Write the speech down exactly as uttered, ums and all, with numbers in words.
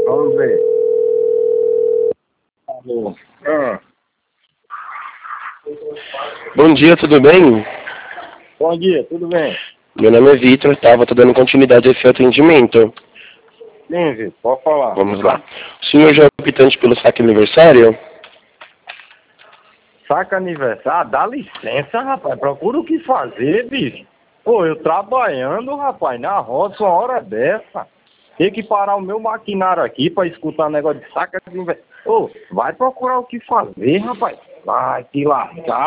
Vamos ver. Ah. Bom dia, tudo bem? Bom dia, tudo bem? Meu nome é Vitor, tá? Vou tô dando continuidade a esse atendimento. Sim, Vitor, pode falar. Vamos lá. O senhor já é optante pelo saque aniversário? Saca aniversário. Ah, dá licença, rapaz. Procura o que fazer, bicho. Pô, eu trabalhando, rapaz, na roça uma hora dessa. Tem que parar o meu maquinário aqui pra escutar negócio de saca de aniversário. Ô, vai procurar o que fazer, rapaz. Vai te lascar.